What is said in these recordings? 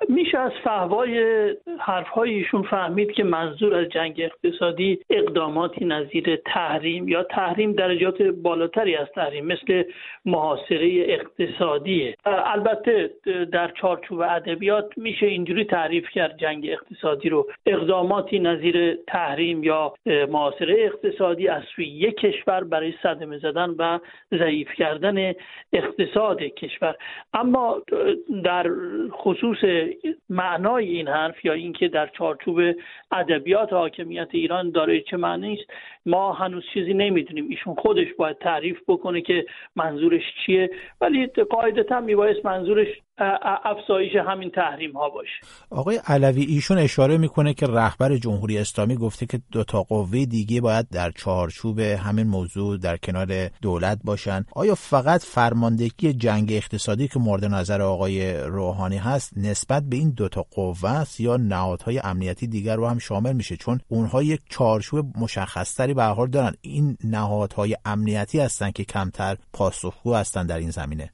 میشه از فحوای حرفهای ایشون فهمید که منظور از جنگ اقتصادی اقداماتی نظیر تحریم یا تحریم درجات بالاتری از تحریم مثل محاصره اقتصادیه. البته در چارچوب ادبیات میشه اینجوری تعریف کرد جنگ اقتصادی رو: اقداماتی نظیر تحریم یا محاصره اقتصادی از سوی یک کشور برای صدمه زدن و ضعیف کردن اقتصاد کشور. اما در خصوص معنای این حرف یا اینکه در چارچوب ادبیات حاکمیت ایران داره چه معنی است، ما هنوز چیزی نمیدونیم. ایشون خودش باید تعریف بکنه که منظورش چیه، ولی قاعدتا میبایست منظورش افزایش همین تحریم ها باشه. آقای علوی، ایشون اشاره میکنه که رهبر جمهوری اسلامی گفته که دو تا قوه دیگه باید در چارچوب همین موضوع در کنار دولت باشن. آیا فقط فرماندهی جنگ اقتصادی که مورد نظر آقای روحانی هست نسبت به این دو تا قوه است یا نهادهای امنیتی دیگر رو هم شامل میشه؟ چون اونها یک چارچوب مشخصتری به هر حال دارن. این نهادهای امنیتی هستن که کمتر پاسخگو هستن در این زمینه.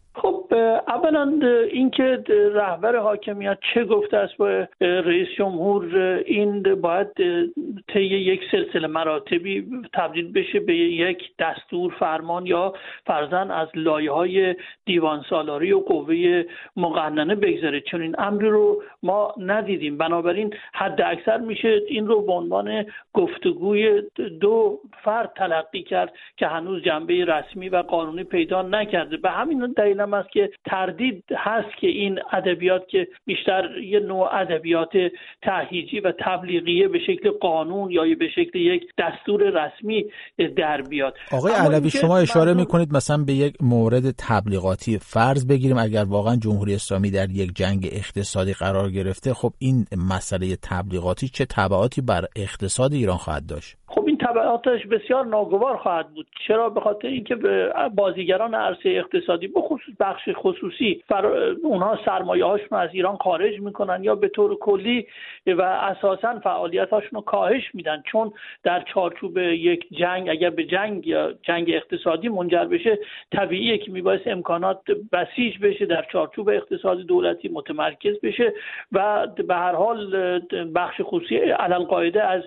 اولا اینکه رهبر حاکمیت چه گفته است با رئیس جمهور، این باید طی یک سلسله مراتبی تبدیل بشه به یک دستور فرمان یا فرضاً از لایه‌های دیوان سالاری و قوه مقننه بگذره. چون این امری رو ما ندیدیم. بنابراین حد اکثر میشه این رو به عنوان گفتگوی دو فرد تلقی کرد که هنوز جنبه رسمی و قانونی پیدا نکرده. به همین دلیل هم است که تردید هست که این ادبیات که بیشتر یه نوع ادبیات تهییجی و تبلیغیه به شکل قانون یا به شکل یک دستور رسمی در بیاد. آقای علوی، شما اشاره میکنید مثلا به یک مورد تبلیغاتی. فرض بگیریم اگر واقعا جمهوری اسلامی در یک جنگ اقتصادی قرار گرفته، خب این مسئله تبلیغاتی چه تبعاتی بر اقتصاد ایران خواهد داشت؟ خب این تبعاتش بسیار ناگوار خواهد بود. چرا؟ به خاطر اینکه بازیگران عرصه اقتصادی به خصوص بخش خصوصی اونها سرمایه هاشون از ایران خارج میکنن یا به طور کلی و اساساً فعالیت هاشون رو کاهش میدن. چون در چارچوب یک جنگ اگر به جنگ یا جنگ اقتصادی منجر بشه، طبیعیه که میبایست امکانات بسیج بشه، در چارچوب اقتصاد دولتی متمرکز بشه و به هر حال بخش خصوصی علل قاعده از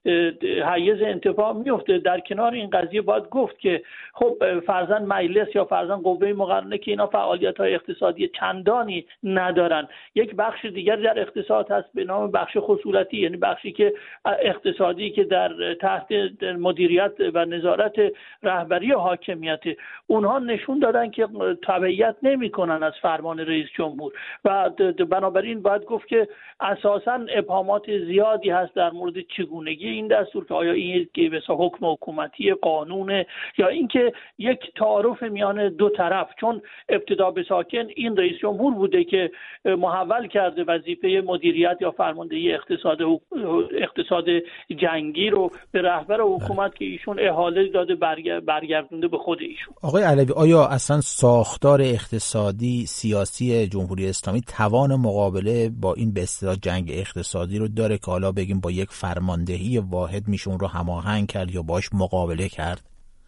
حیز انتفاع میفته. در کنار این قضیه باید گفت که خب فرضاً مجلس یا فرضاً قوه مقننه که اینا فعالیت‌های اقتصادی چندانی ندارن. یک بخش دیگر در اقتصاد هست به نام بخش خصولتی، یعنی بخشی که اقتصادی که در تحت مدیریت و نظارت رهبری حاکمیت، اونها نشون دادن که تبعیت نمی‌کنن از فرمان رئیس جمهور و بنابراین باید گفت که اساساً ابهامات زیادی هست در مورد چگونگی این دستور که آیا این که به حکم حکومتی قانون یا اینکه یک تعارف میان دو طرف. چون ابتدا به ساکن این رئیس جمهور بوده که محول کرده وظیفه مدیریت یا فرماندهی اقتصاد جنگی رو به رهبر حکومت که ایشون احاله داده برگردونده به خود ایشون. آقای علوی، آیا اصلا ساختار اقتصادی سیاسی جمهوری اسلامی توان مقابله با این به اصطلاح جنگ اقتصادی رو داره که حالا بگیم با یک فرماندهی واحد میشه اون رو هماهنگ کرد یا باش مقابله کرد؟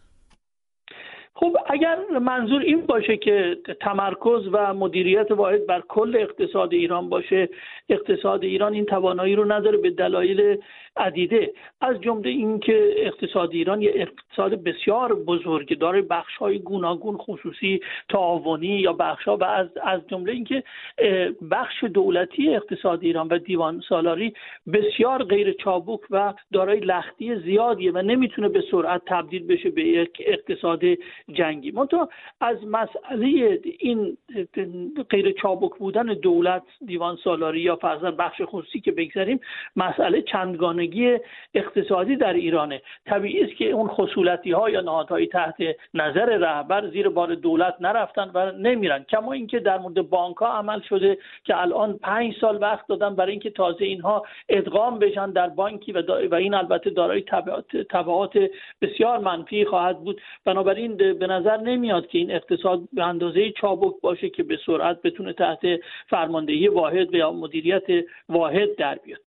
خب اگر منظور این باشه که تمرکز و مدیریت واحد بر کل اقتصاد ایران باشه، اقتصاد ایران این توانایی رو نداره به دلایل عدیده، از جمله این که اقتصاد ایران یه اقتصاد بسیار بزرگه، داره بخش‌های گوناگون خصوصی تعاونی یا بخش‌ها و از جمله این که بخش دولتی اقتصاد ایران و دیوان سالاری بسیار غیر چابک و دارای لختی زیادیه و نمیتونه به سرعت تبدیل بشه به یک اقتصاد جنگی. منتها از مسئله این غیر چابک بودن دولت، دیوان سالاری یا فرضاً بخش خصوصی که بگذاریم، مسئله چندگانگی اقتصادی در ایرانه. طبیعی است که اون خصولتی ها یا نهادهای تحت نظر رهبر زیر بار دولت نرفتن و نمیرن. کما اینکه در مورد بانک ها عمل شده که الان 5 سال وقت دادن برای اینکه تازه اینها ادغام بشن در بانکی و این البته دارای تبعات بسیار منفی خواهد بود. بنابراین به نظر نمیاد که این اقتصاد به اندازه چابک باشه که به سرعت بتونه تحت فرماندهی واحد یا مدیریت واحد در بیاد.